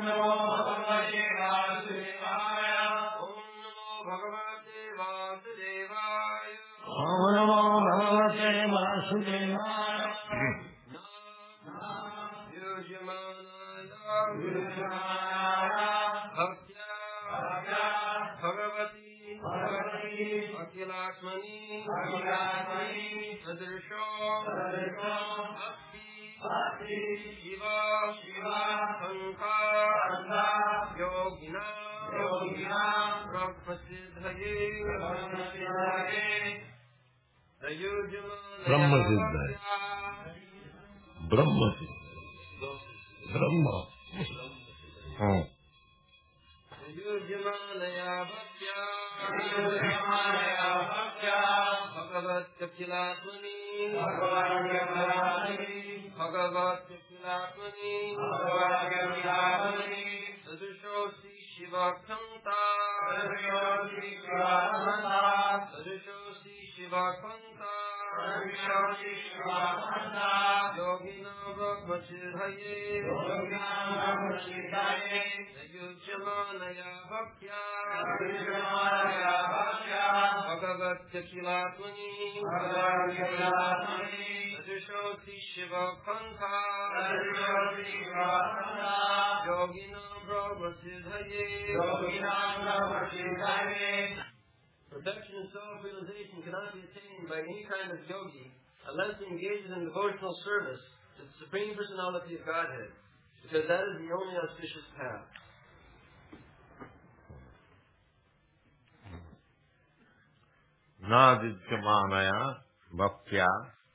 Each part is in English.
ब्रह्म सिद्ध है, Brahma Brahma Perfection in self-realization cannot be attained by any kind of yogi unless he engages in devotional service to the Supreme Personality of Godhead, because that is the only auspicious path. नादित्यमानया भक्त्या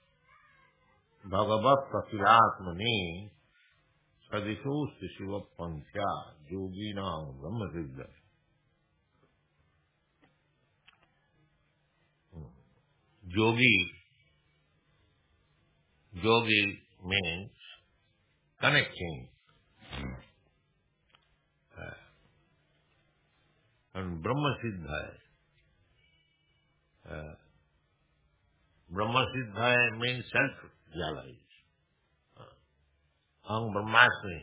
भगवत् सचिदात्मनि सदिशोऽस्ति शिवपन्थ्या योगिनां ब्रह्मसिद्ध. Yogi means connecting, and Brahma Siddha. Brahma Siddha means self-realized. Aham Brahmasmi.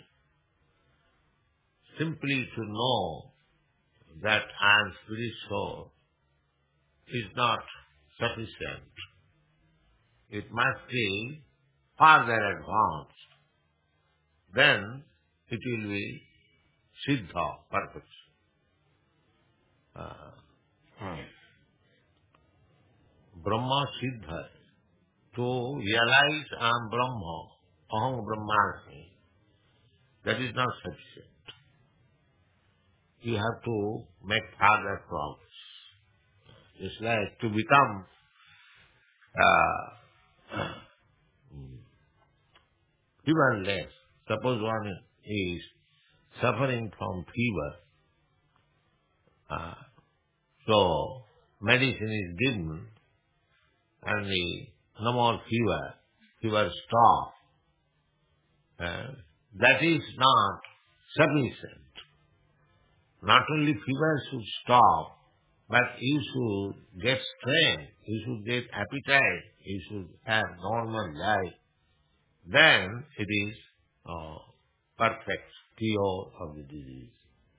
Simply to know that I am spirit soul is not sufficient. It must be further advanced. Then it will be Siddha, perfect. Brahma Siddha. To realize I am Brahma, Aham Brahmasmi, that is not sufficient. You have to make further progress. It's like to become feverless. Suppose one is suffering from fever, so medicine is given and no more fever stop. That is not sufficient. Not only fever should stop, but you should get strength, you should get appetite, you should have normal life. Then it is perfect cure of the disease.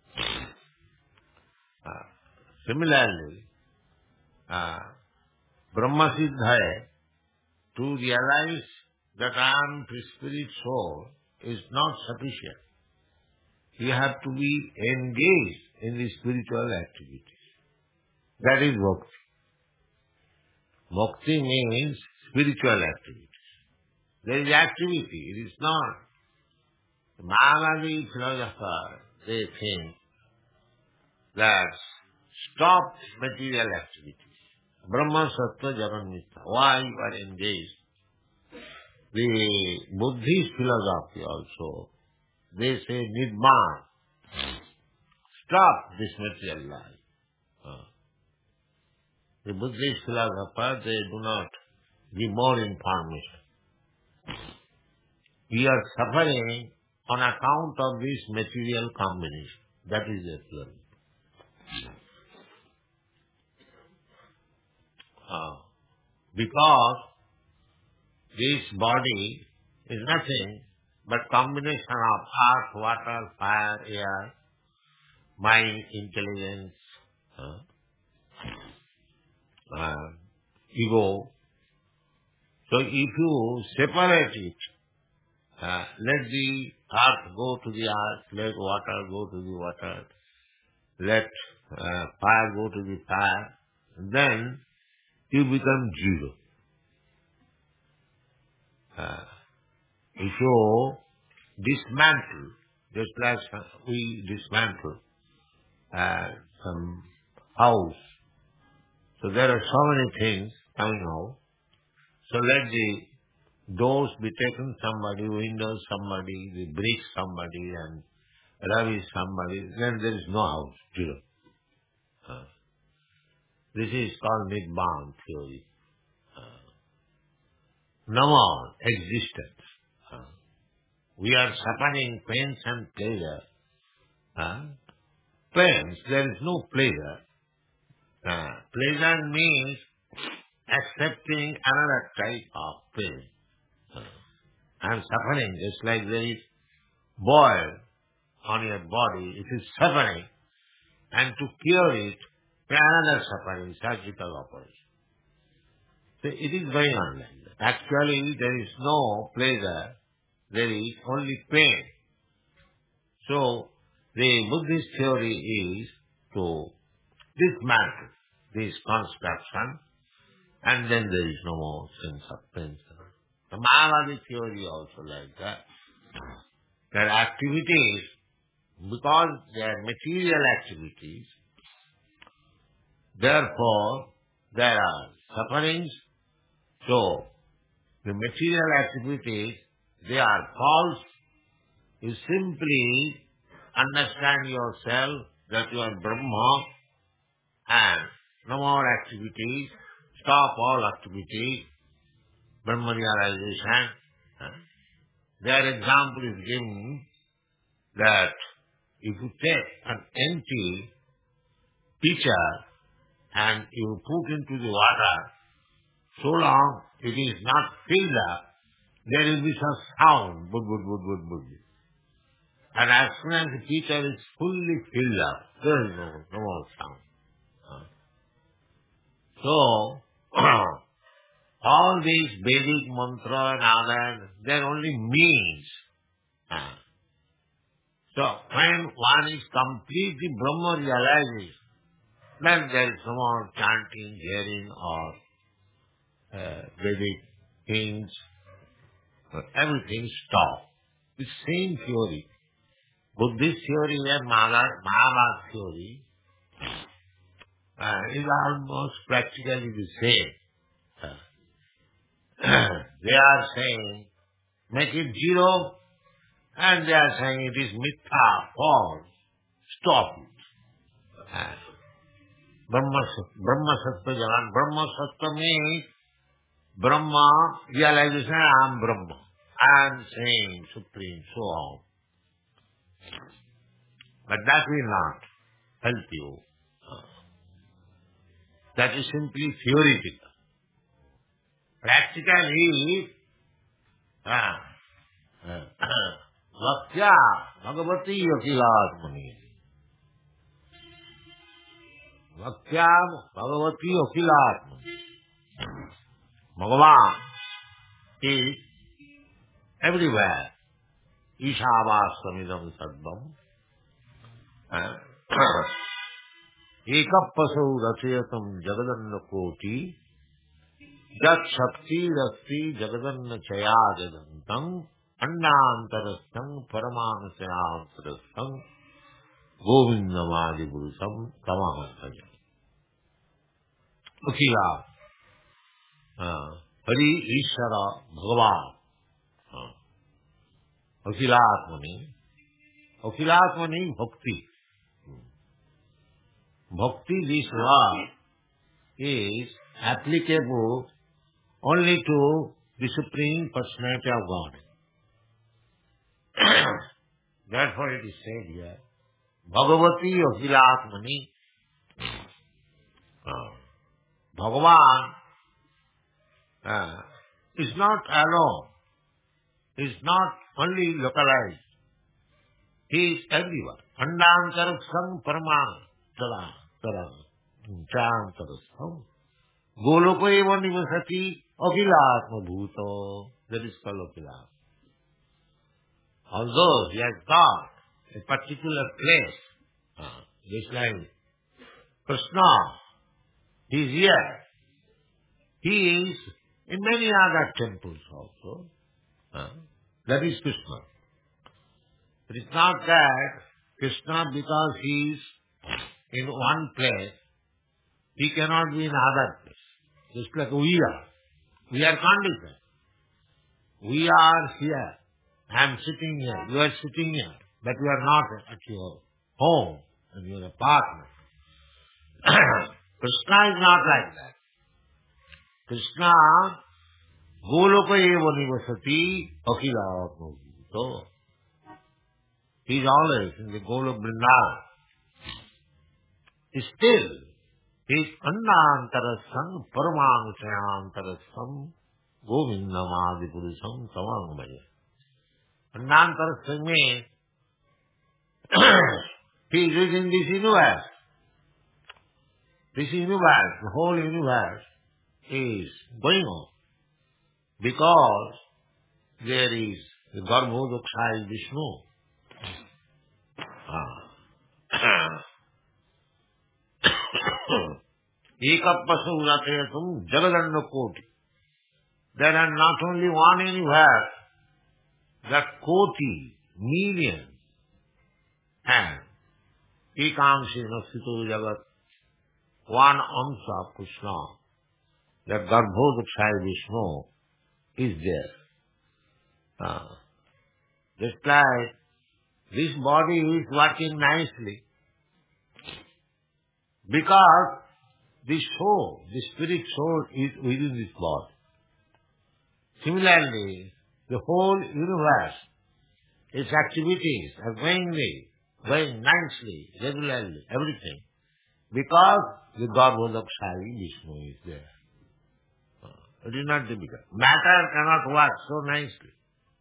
Similarly, Brahma Siddha, to realize that I am the spirit soul is not sufficient. You have to be engaged in the spiritual activities. That is bhakti. Bhakti means spiritual activities. There is activity, it is not. The Mayavadi philosophers, they think that stop material activities. Brahma, Sattva, Jagan, Mithya. Why you are engaged? The Buddhist philosophy also, they say Nirvana. Stop this material life. The Buddhist philosophers, they do not give more information. We are suffering on account of this material combination. That is the theory. Because this body is nothing but combination of earth, water, fire, air, mind, intelligence, ego. So if you separate it, let the earth go to the earth, let water go to the water, let fire go to the fire, then you become zero. If you dismantle, just like we dismantle some house, so there are so many things coming out. So let the doors be taken somebody, windows somebody, the bricks somebody, and rubbish somebody, then there is no house, zero. This is called Nibbana theory. No more existence. We are suffering pains and pleasure. Pains, there is no pleasure. Pleasure means accepting another type of pain. I am suffering, just like there is boil on your body, it is suffering, and to cure it, another suffering, surgical operation. So it is going on like that. Actually, there is no pleasure, there is only pain. So, the Buddhist theory is to dismantle this construction, and then there is no more sense of pain. The Mayavadi theory also like that. Their activities, because they are material activities, therefore there are sufferings. So, the material activities, they are false. You simply understand yourself that you are Brahma and no more activities, stop all activities, Brahma realization. Their example is given that if you take an empty pitcher and you put into the water, so long it is not filled up, there will be some sound, bud, bud, bud, bud, bud. And as soon as the pitcher is fully filled up, there is no more sound. So, all these Vedic mantra and other, they are only means. So, when one is completely Brahma realizes, then there is no more chanting, hearing, or Vedic things. Everything stops. The same theory. Buddhist theory and Mayavada theory is almost practically the same. They are saying, make it zero, and they are saying it is mithya, false. Stop it. Brahma Sattva Jalan. Brahma Sattva means Brahma realization, I am Brahma. I am same, supreme, so on. But that will not help you. That is simply theoretical. Practically, Vaksya Bhagavati Akhilatmani. Vaksya Bhagavati Akhilatmani. Bhagavan is everywhere. Ishavastamidam Saddvam. Ekapasau Rachayatam Jagadanna Koti Jat Shakti Rasti Jagadanna Chayajadantam Annantarastam Paramanasyantarastam Govindamadi Purusam Tamahantaja. Akila Hari Ishara Bhagavan Akhilatmani. Akhilatmani Bhakti. Bhakti, this word, is applicable only to the Supreme Personality of God. Therefore it is said here, Bhagavati Akhilatmani. Bhagavan is not alone. Is not only localized. He is everywhere. Andantarasam paramattaram chantarasam goloko eva nivasati akhilatma bhuto. That is called Akhilat. Although he has got a particular place, just like Krishna, he is here. He is in many other temples also. That is Krishna. It is not that Krishna, because he is in one place, he cannot be in another place. Just like we are. We are conditioned. We are here. I am sitting here. You are sitting here. But you are not at your home and your apartment. Krishna is not like that. Krishna, Goloka eva nivasati akhilatma bhuto. He is always in the Golok Vrindavan. Still, he is Andantarasam Paramanuchayantarasam Govindamadipurusham Tamangmaya. Andantarasam means he is in this universe. This universe, the whole universe is going on because there is the Garbhodakshai Vishnu. Ekapasu rateyatum jagadanda koti. There are not only one universe, that koti, millions, and ekamsi nasito jagat, one amsa of Krishna, that Garbhodakshai Vishnu is there. Just like this body is working nicely because the soul, the spirit soul is within this body. Similarly, the whole universe, its activities are going nicely, regularly, everything, because the Garbhodakshai Vishnu is there. It is not difficult. Matter cannot work so nicely.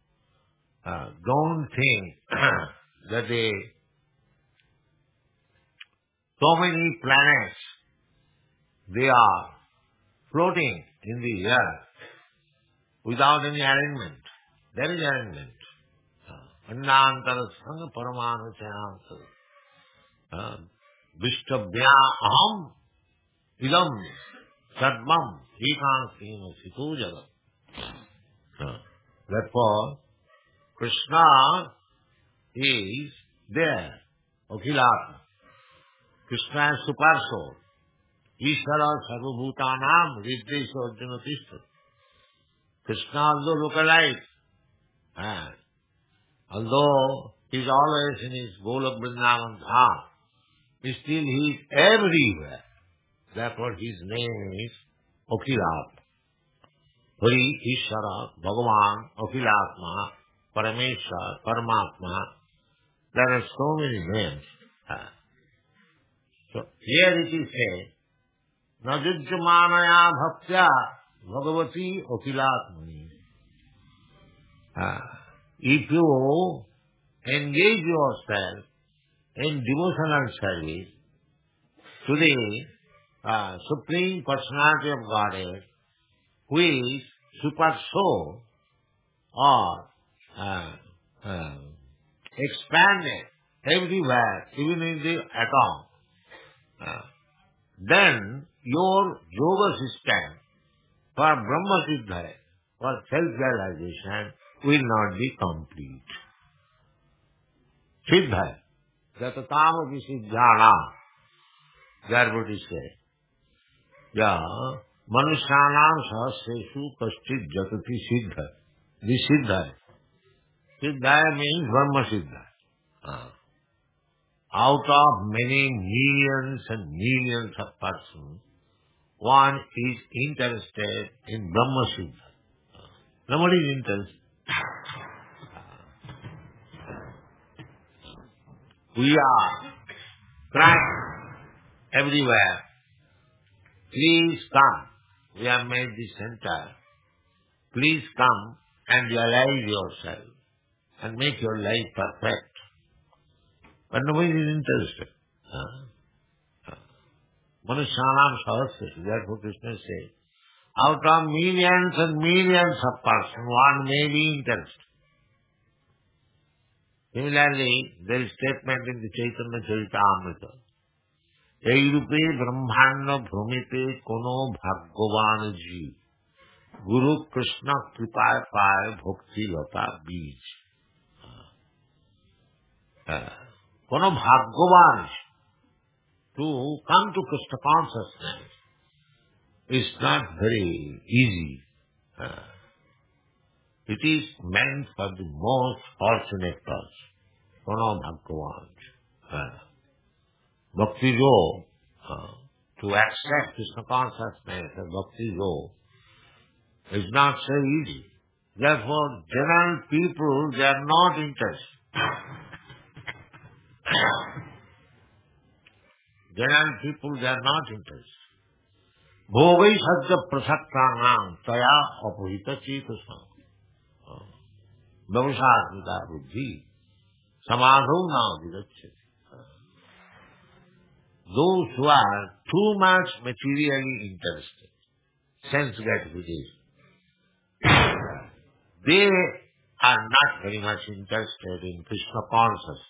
Don't think that so many planets, they are floating in the air without any arrangement. There is arrangement. Andantarasanga paramanuchayantarasam vishtabhya aham idam sarvam ekansena situ jagat. Therefore, Krishna is there, Akhilatma. Krishna is super soul. Ishvara sarvabhutanam riddesha arjuna tishta. Krishna although localized, although he is always in his Golok Vrindavan Dham, still he is everywhere. Therefore his name is Akhilatma. Hari, Ishvara, Bhagavan, Akhilatma, Parameshwar, Paramatma. There are so many names. So here it is said, Najujjamanaya bhaktya Bhagavati Akhilatmani. If you engage yourself in devotional service to the Supreme Personality of Godhead, who is super soul or expanded everywhere, even in the atom, then your yoga system for Brahma Siddha, for self-realization, will not be complete. Siddha, jatatam visiddhana, that what is said. Yeah, manusyanam sahasreshu kaschit jatati siddha. This siddha. Siddha means Brahma Siddha. Out of many millions and millions of persons, one is interested in Brahma Siddha. Nobody is interested. We are crying everywhere. Please come. We have made this center. Please come and realize yourself. and make your life perfect. But nobody is interested. Manusyanam sahasrasya, therefore Krishna says, out of millions and millions of persons, one may be interested. Similarly, there is statement in the Chaitanya Charitamrita, Eirupe Brahmana Bhrumite Kono Bhagavan Ji Guru Krishna Kripaya Paya Bhakti Lata Beej. Kono Bhagavan to come to Krishna consciousness is not very easy. It is meant for the most fortunate person. Kono Bhagavan. Bhakti Yoga, to accept Krishna consciousness as Bhakti Yoga is not so easy. Therefore, general people, they are not interested. General people, they are not interested. Bhogai sadya prasaktanam taya apuhita chetasam. Vyavasatmika buddhi samadho na vidachyati. Those who are too much materially interested, sense gratification, they are not very much interested in Krishna consciousness.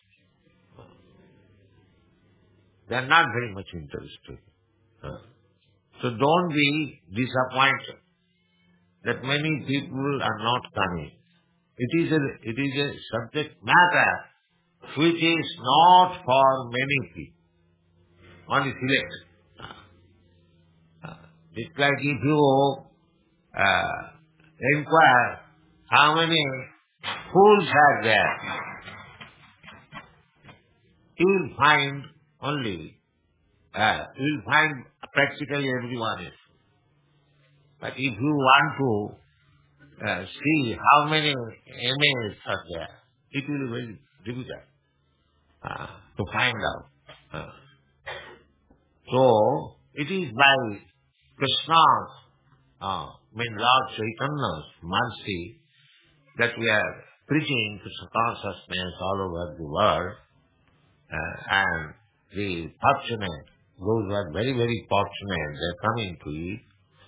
They are not very much interested. So don't be disappointed that many people are not coming. It is a subject matter which is not for many people. Only select. It's like if you inquire how many fools are there, you will find only, you will find practically everyone is. But if you want to see how many MAs are there, it will be very difficult to find out. So, it is by Krishna's, Lord Chaitanya's mercy that we are preaching Krishna consciousness all over the world, and the fortunate, those who are very, very fortunate, they are coming to it.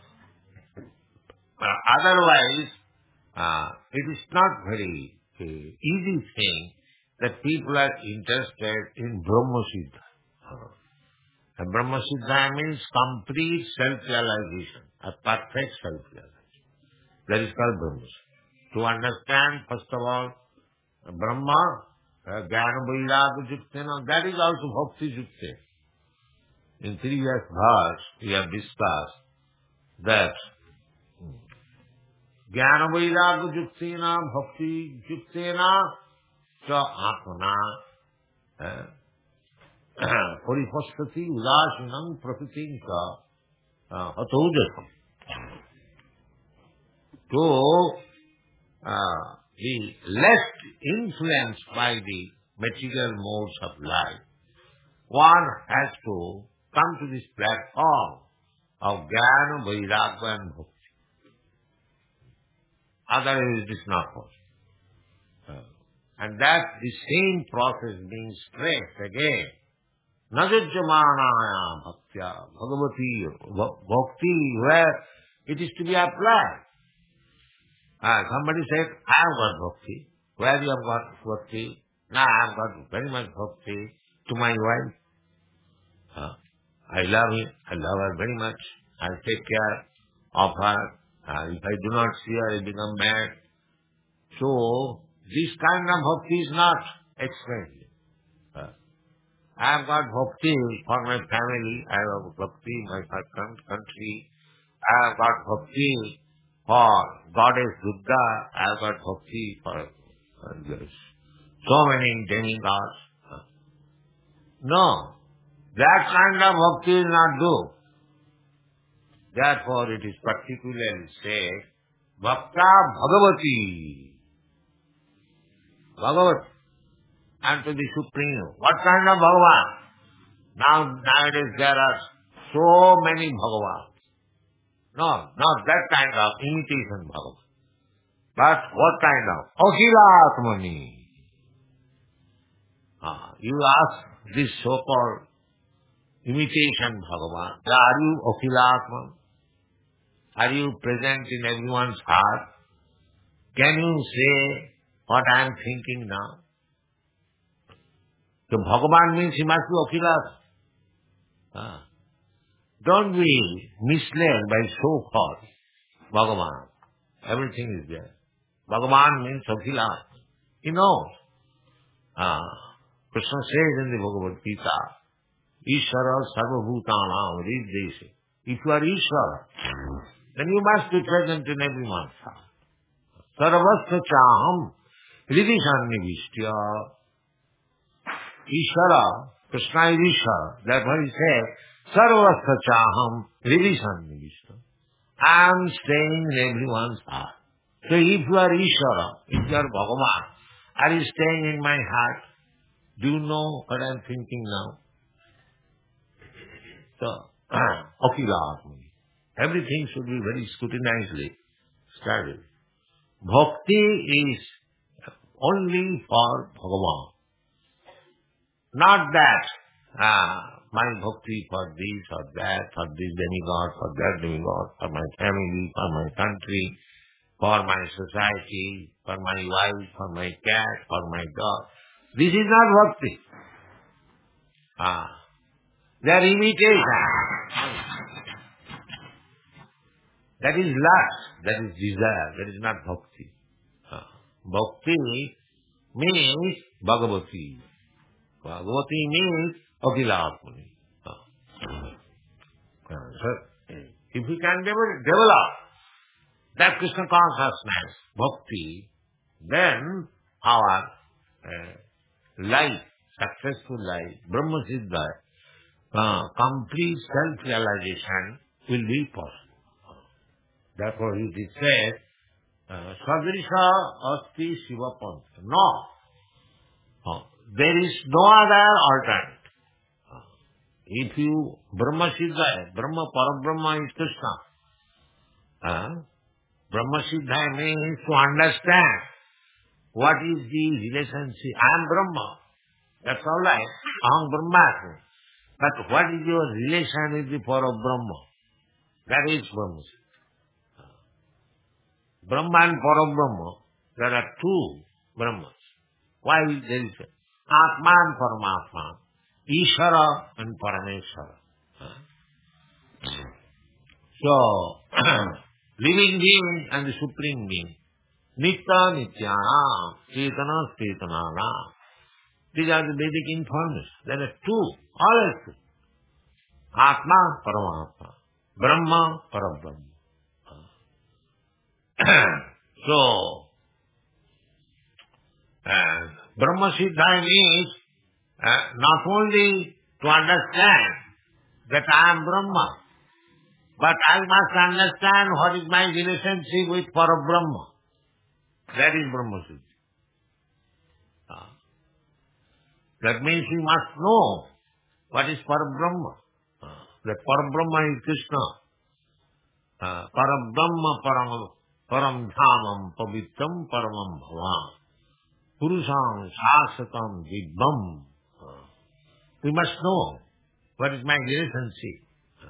Otherwise, it is not very easy thing that people are interested in Brahma Siddha. And Brahma Siddha means complete self-realization, a perfect self-realization. That is called Brahma Siddha. To understand, first of all, Brahma, Jnana Vairagya Juktena, that is also Bhakti Jukte. In previous verse, we have discussed that Jnana Vairagya Juktena, Bhakti Juktena, Cha Atmana, Paripasthati Udasinam Prakritim Ka Atodasam. So, be less influenced by the material modes of life, one has to come to this platform of Jnana, Vairagya and Bhakti. Otherwise it is not possible. And that the same process being stressed again. Najajyamanaya bhaktya bhagavati bhakti, where it is to be applied. Somebody said, I have got bhakti. Where you have got bhakti? No, I have got very much bhakti to my wife. I love him. I love her very much. I take care of her. If I do not see her, I become mad. So, this kind of bhakti is not expensive. I have got bhakti for my family. I have bhakti in my country. I have got bhakti for Goddess Durga. I have got bhakti for so many demigods. No, that kind of bhakti is not good. Therefore, it is particularly said, Bhakta Bhagavati. Bhagavat, unto the Supreme. What kind of Bhagavan? Nowadays there are so many Bhagavans. No, not that kind of imitation Bhagavan. But what kind of? Akhilatmani. You ask this so-called imitation Bhagavan, are you Akhilatman? Are you present in everyone's heart? Can you say what I am thinking now? So Bhagavan means he must be Akhilat. Don't be misled by so-called Bhagavan. Everything is there. Bhagavan means Akhilat. He knows. Krishna says in the Bhagavad Gita, Ishvara sarvabhutanam hrideshe. If you are Ishvara, then you must be present in everyone's heart. Sarvasya chaham hridisannivishya. Ishvara, Krishna is Ishvara. Therefore he says, Sarvasya chaham hridisannivishya. I am staying in everyone's heart. So if you are Ishvara, if you are Bhagavan, are you staying in my heart? Do you know what I am thinking now? So, Akhilatmani. Everything should be very scrutinizedly studied. Bhakti is only for Bhagavan. Not that, my bhakti for this or that, for this demigod, for that demigod, for my family, for my country, for my society, for my wife, for my cat, for my dog. This is not bhakti. They are imitation. That is lust, that is desire, that is not bhakti. Bhakti means Bhagavati. Bhagavati means Akhilatmani. So, if we can develop that Krishna consciousness, bhakti, then our life, successful life, Brahma Siddha, complete self-realization will be possible. Therefore it is said, Sadrisha asti Shiva Pantha. No. There is no other alternative. If you, Brahma Siddha, Brahma Parabrahma is Krishna. Brahma Siddha means to understand what is the relationship. I am Brahma. That's all right. Aham Brahmasmi. But what is your relation with the Parabrahma? That is Brahma Siddha. Brahma and Parabrahma, there are two Brahmas. Why there is Atma and Paramatma, Ishvara and Parameshvara. So, living being and the supreme being, Nitya Nityana, Chetana Chetanana. These are the Vedic information. There are two, always two. Atma, Paramatma. Brahma, Parabrahma. So, Brahma Siddha means not only to understand that I am Brahma, but I must understand what is my relationship with Parabrahma. That is Brahma Siddha. That means we must know what is Parabrahma. That Parabrahma is Krishna. Parabrahma param dhamam pavitram paramam bhavam. Purusam shasatam vidvam. We must know what is my relationship.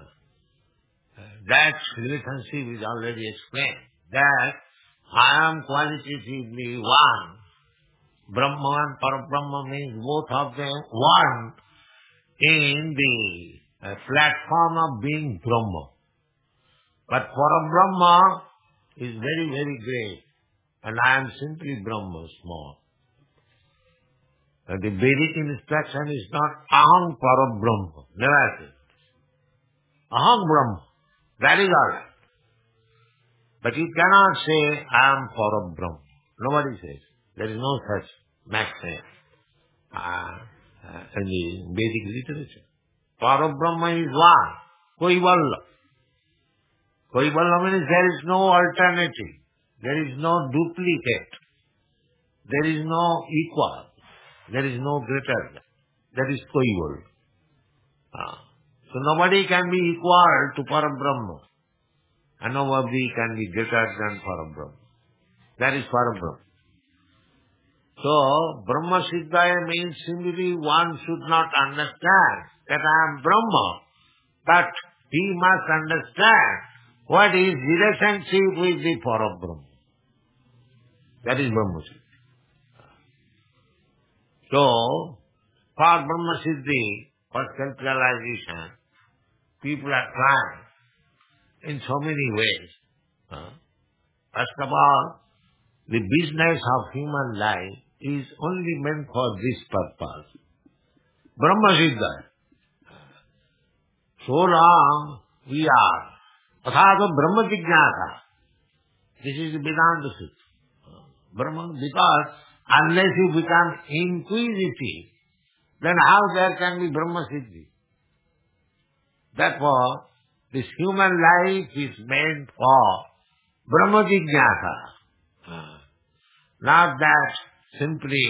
That relationship is already explained. That I am qualitatively one. Brahma and Parabrahma means both of them one in the platform of being Brahma. But Parabrahma is very, very great. And I am simply Brahma, small. And the Vedic instruction is not Aham Parabrahma. Never say. Aham Brahma. That is all right. But you cannot say, I am Parabrahma. Nobody says. There is no such maxim in the Vedic literature. Parabrahma is one. Kaivalla. Kaivalla means there is no alternative. There is no duplicate. There is no equal. There is no greater. That is Kaivalla. So nobody can be equal to Parabrahma. And nobody can be greater than Parabrahma. That is Parabrahma. So, Brahma Siddhaya means simply one should not understand that I am Brahma, but he must understand what is relationship with the Parabrahma. That is Brahma Siddhi. So, for Brahma Siddhi, for self-realization, people are trying in so many ways. First of all, the business of human life is only meant for this purpose. Brahma Siddha. So long we are. Athato Brahma Jignasa. This is the Vedanta Siddha. Brahma, because unless you become inquisitive, then how there can be Brahma Siddhi? Therefore, this human life is meant for Brahma Jignasa. Not that simply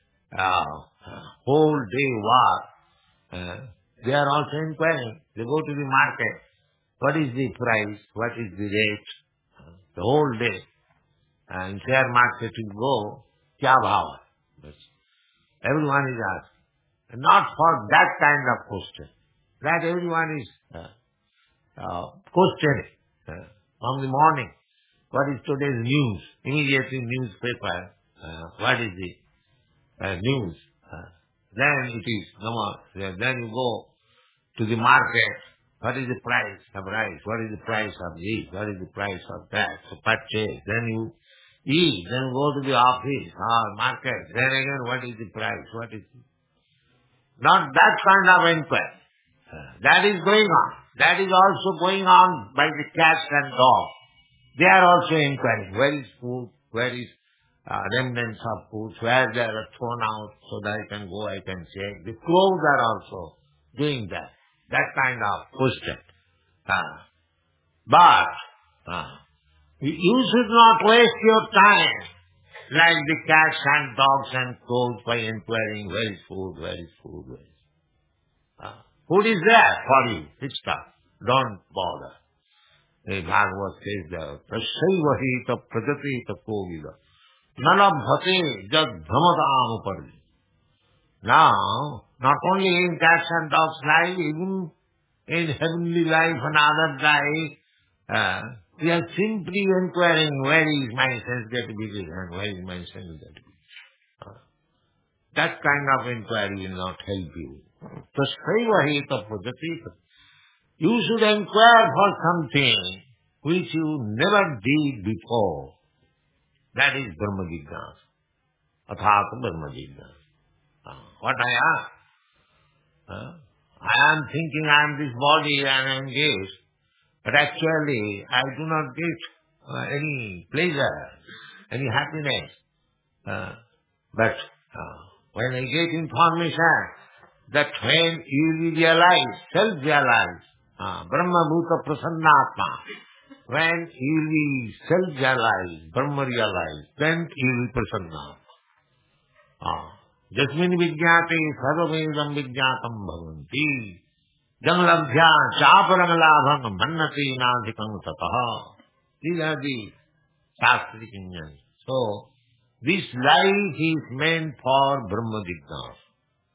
whole day work. They are also inquiring. They go to the market. What is the price? What is the rate? The whole day. And share market you go, kya bhava? Everyone is asked. Not for that kind of question. That everyone is questioning. From the morning, what is today's news? Immediately newspaper, what is the news? Then it is, no more. Then you go to the market. What is the price of rice? What is the price of this? What is the price of that? So purchase. Then you eat. Then you go to the office or market. Then again, what is the price? What is it? Not that kind of inquiry. That is going on. That is also going on by the cats and dogs. They are also inquiring. Where is food? Where is remnants of food? Where they are thrown out so that I can go, I can check. The crows are also doing that. That kind of question. But you should not waste your time like the cats and dogs and crows by inquiring where is food, where is food, where is food is there for you. It's tough. Don't bother. The Bhagavad says that Prasaiva hita prajati ta kovida nalabhate jad dhamatam upardi. Now, not only in cats and dogs' life, even in heavenly life and other life, we are simply inquiring where is my sense gratification and where is my sense gratification. That kind of inquiry will not help you. Tasaiva heta prajati. You should inquire for something which you never did before. That is Brahma Jignasa. Athata Brahma Jignasa. What I am? I am thinking I am this body and I am this, but actually I do not get any pleasure, any happiness. But when I get information that when you will realize, self-realize, Brahma Bhuta Prasannatma, when you will self-realize, Brahma realize, then you will Prasannatma. Jasmin vijñāte sarvamedam vijñātam bhavanti. Janglabhya chaparang labham mannati nādhikam tataha. These are the Shastric Indians. So, this life is meant for Brahma Jignasa.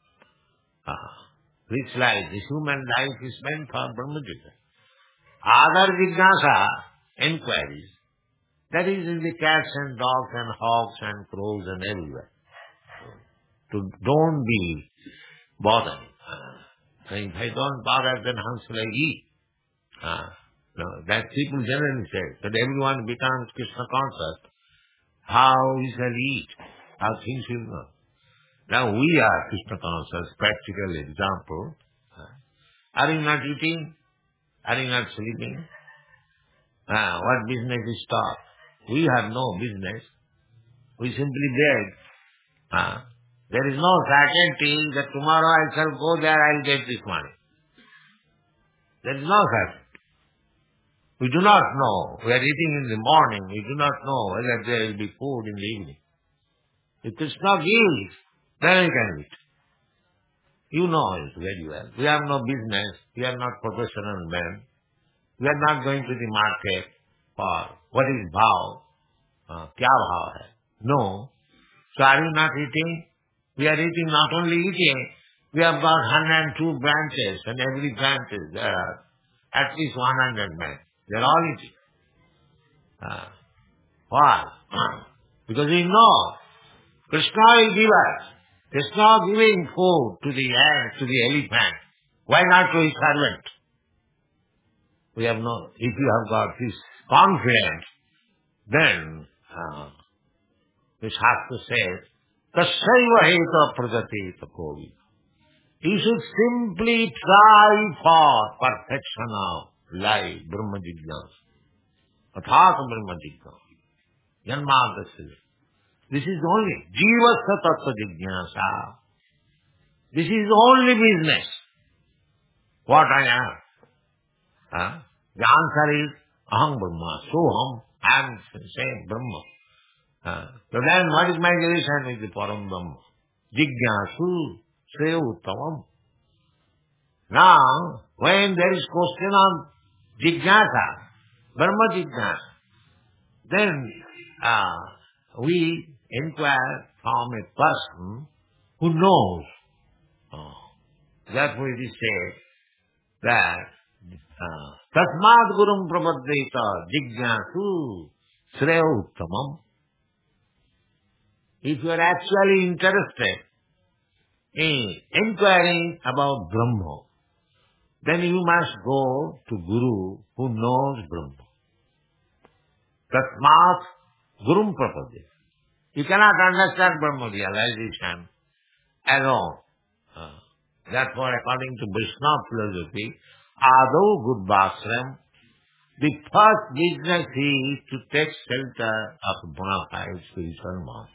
This life, this human life is meant for Brahma Jignasa. Other Jignasa, inquiries, that is in the cats and dogs and hawks and crows and everywhere. So don't be bothered. If I don't bother, then how shall I eat? No, that people generally say that everyone becomes Krishna conscious. How he shall eat? How things will go? Now we are Krishna conscious, practical example. Are you not eating? Are you not sleeping? What business is stopped? We have no business. We simply beg. There is no certainty that tomorrow I shall go there, I will get this money. There is no certainty. We do not know. We are eating in the morning. We do not know whether there will be food in the evening. If Krishna gives, then we can eat. You know it very well. We have no business. We are not professional men. We are not going to the market for what is bhav. क्या भाव है? No. So are you not eating? We are eating, not only eating, we have got 102 branches, and every branch is at least 100 men. They are all eating. Why? Because we know Krishna will give us. Krishna giving food to the ant, to the elephant. Why not to his servant? We have no. If you have got this confidence, then this has to say, Tassaiva heta prajati tapovi. You should simply try for perfection of life, Brahma Jignasa. Athaka Brahma Jignasa. Janmadasya. This is only Jivasya Tattva Jignasa. This is only business. What I am. The answer is Aham Brahma. Soham. I am same Brahma. So then what is my relation with the Param Brahma? Jignasu Sreya Uttamam. Now, when there is question on Jignasa, Brahma Jignasa, then we inquire from a person who knows. Therefore it is said that Tasmad Gurum Prapaddeta Jignasu Sreya Uttamam. If you are actually interested in inquiring about Brahma, then you must go to Guru who knows Brahma. Tasmat Gurum Prapaddeta. You cannot understand Brahma realization alone. Therefore, according to Vaishnava philosophy, Adau Gurvasram, the first business is to take shelter of bona fide spiritual master.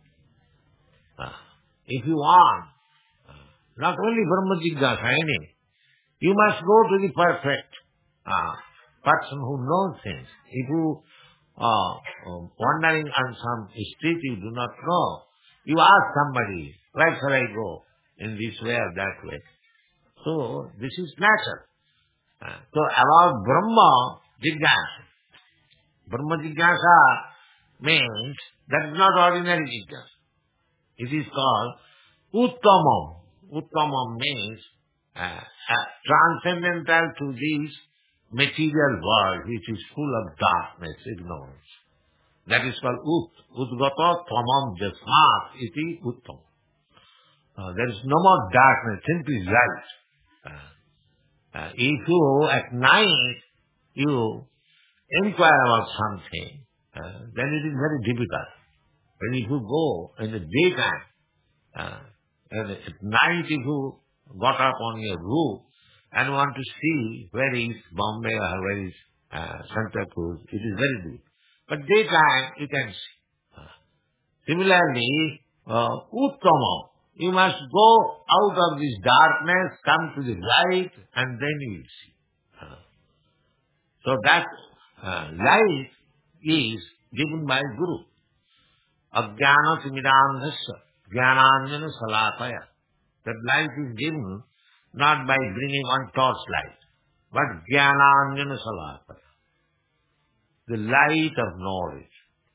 If you want, not only Brahma Jignasa, you must go to the perfect person who knows things. If you wandering on some street you do not know, you ask somebody, where shall I go? In this way or that way. So, this is natural. So, about Brahma Jignasa. Brahma Jignasa means that is not ordinary Jignasa. It is called Uttamam. Uttamam means transcendental to this material world which is full of darkness, ignorance. That is called Udgata Tamam Jasmat iti Uttam. There is no more darkness, simply light. If you, at night, you inquire about something, then it is very difficult. But if you go in the daytime, and at night if you got up on your roof and want to see where is Bombay or where is Santa Cruz, it is very difficult. But daytime you can see. Similarly, Uttamam, you must go out of this darkness, come to the light, and then you will see. So that light is given by Guru. Ajnana Timidandhasya, Jnananjana Salakaya. That light is given not by bringing on torchlight, but Jnananjana Salakaya. The light of knowledge.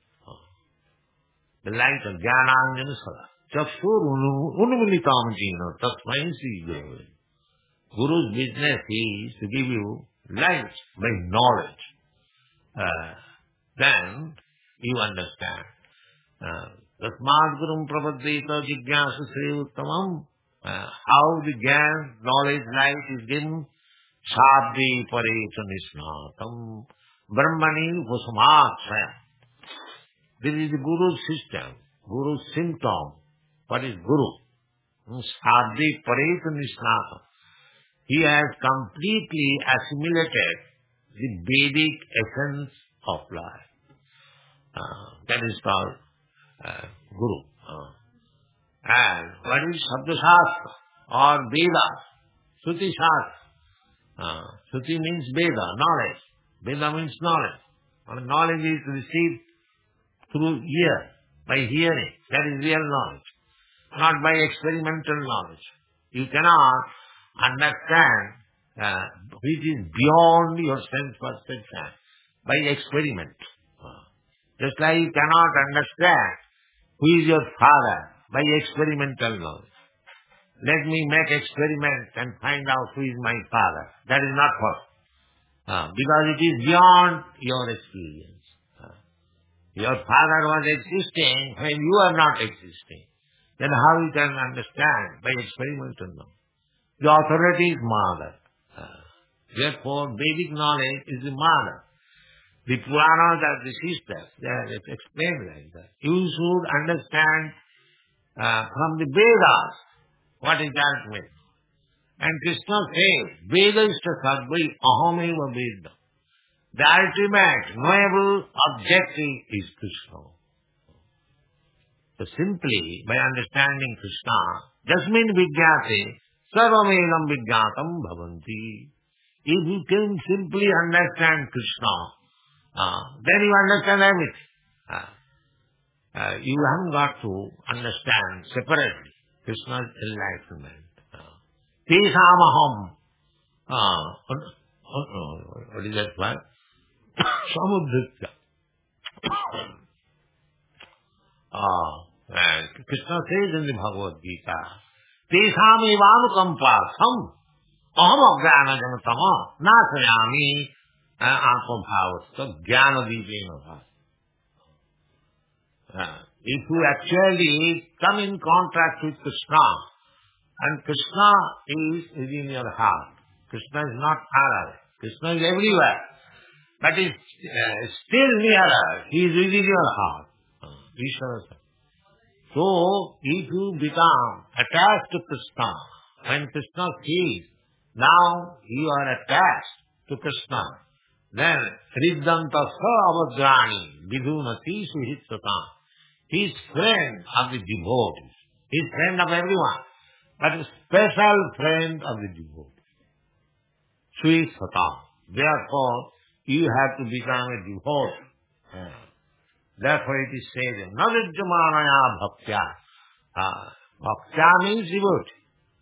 The light of Jnananjana Salakaya. Chakshur Unumilitam Jino, Tasmai Sri Guru. Guru's business is to give you light by knowledge. Then you understand. Tasmad Gurum Prapaddeta Jignasa Sri Uttamam. How the Gyan, knowledge, light is given. Sabdi Pareta Nisnatam. Brahmani Vasamatsa. This is the Guru's system, Guru's symptom. What is Guru? Sabdi Pareta Nisnatam. He has completely assimilated the Vedic essence of life. That is called Guru. And what is Sabda Shastra or Veda? Shruti Shastra. Shruti means Veda, knowledge. Veda means knowledge. And knowledge is received through ear, by hearing. That is real knowledge. Not by experimental knowledge. You cannot understand which is beyond your sense perception by experiment. Just like you cannot understand who is your father by experimental knowledge. Let me make experiments and find out who is my father. That is not possible. Because it is beyond your experience. Your father was existing when you are not existing. Then how you can understand by experimental knowledge? The authority is mother. Therefore, Vedic knowledge is the mother. The Puranas are the sisters. They are explained like that. You should understand from the Vedas what is ultimate. And Krishna says, Vedasta sarvai ahameva Veda. The ultimate, knowable objective is Krishna. So simply, by understanding Krishna, jasmin vijnate, sarvamelam vijnatam bhavanti. If you can simply understand Krishna, then you understand everything. You haven't got to understand separately Krishna's enlightenment. Tesamaham. What is that word? Samudrita. Krishna says in the Bhagavad Gita, Tesam evanukampasam aham ajnana janatama nasayami ankam bhavasta jnana dipena. If you actually come in contact with Krishna, and Krishna is within your heart. Krishna is not far away. Krishna is everywhere. But is still nearer. He is within your heart. So, if you become attached to Krishna, when Krishna sees, now you are attached to Krishna, then Riddhanta sa avadrani vidunati suhitsata. He is friend of the devotees. He is friend of everyone. But a special friend of the devotee. Suhitsata. Therefore, you have to become a devotee. Therefore it is said, Nadajyamanaya bhaktya. Bhaktya means devotee.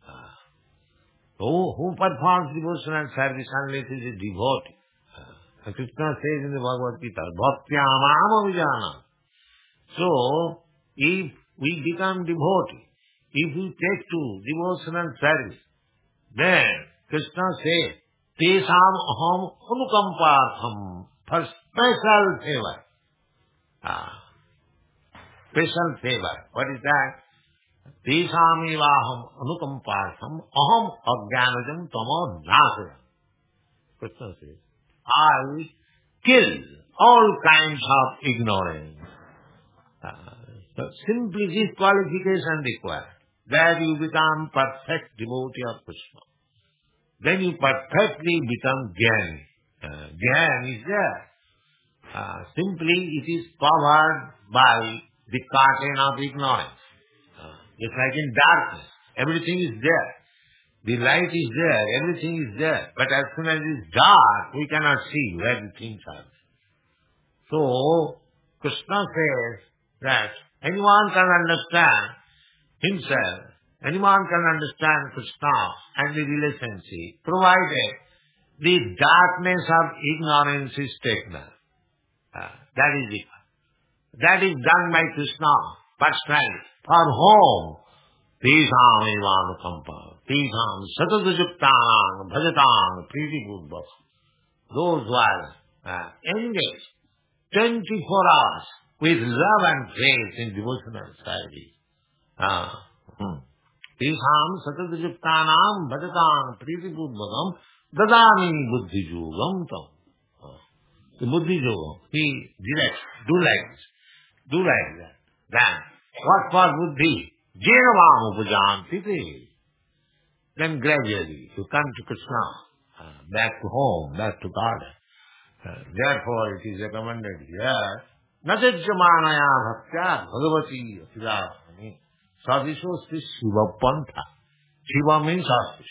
Who performs devotional service unless he is a devotee? Krishna says in the Bhagavad Gita, Bhaktya mama vijana. So, if we become devotee, if we take to devotional service, then Krishna says, Tesam aham anukampartham, for special favor. Special favor. What is that? Tesam evaham anukampartham aham ajnanajam tamo nasaya. Krishna says, I kill all kinds of ignorance. So simply this qualification required. That you become perfect devotee of Krishna. Then you perfectly become Jnani. Jnana is there. Simply it is covered by the curtain of ignorance. Just like in darkness, everything is there. The light is there, everything is there. But as soon as it is dark, we cannot see where the things are. So, Krishna says that anyone can understand himself, anyone can understand Krishna and the relationship, provided the darkness of ignorance is taken away. That is it. That is done by Krishna personally. For whom? Tesam evanukampa. Tesam satadajuktanang bhajatang priti-buddha. Those who are engaged 24 hours with love and faith in devotional service. Tesam satadajuktanang bhajatang priti-buddham dadami buddhi-yogam tam. The buddhi-yoga, he directs, do like that. Then, what for buddhi? Jena upajanti. Then gradually you come to Krishna, back to home, back to God. Therefore it is recommended here, Najajyamanaya bhaktya bhagavati asidasani sadishosti Shiva pantha. Shiva means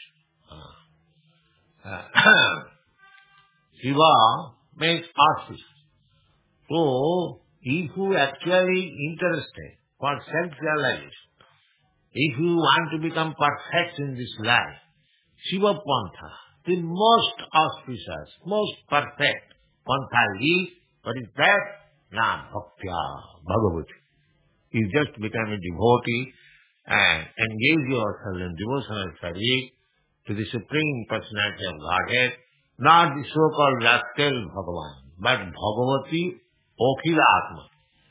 auspicious. Shiva means auspicious. So, if you actually interested for self-realization, if you want to become perfect in this life, Shiva Pantha, the most auspicious, most perfect Pantha is, what is that? Na bhaktya bhagavati. You just become a devotee and engage yourself in devotional service to the Supreme Personality of Godhead, not the so-called rascal Bhagavan, but Bhagavati Okhila Atma.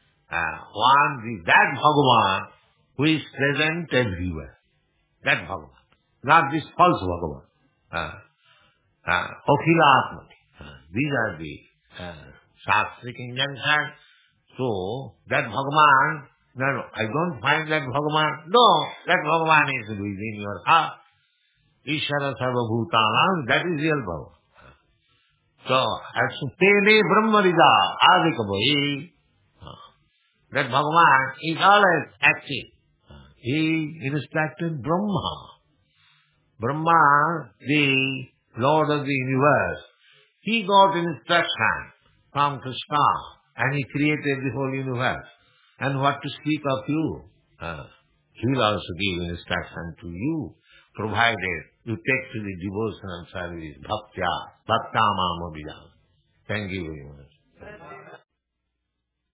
That Bhagavan who is present everywhere. That Bhagavan. Not this false Bhagavan. Okhila Atma. These are the Shastric injunctions. So, that Bhagavan, no, I don't find that Bhagavan. No, that Bhagavan is within your heart. Ishara Sarva Bhutanam, that is real Bhagavan. So, as Tene Brahmarida Adikabhi, that Bhagavan is always active. He instructed Brahma. Brahma, the Lord of the universe, he got instruction from Krishna and he created the whole universe. And what to speak of you? He will also give instruction to you, provided you take to the devotional service, bhaktya, bhaktamam abhijam. Thank you very much.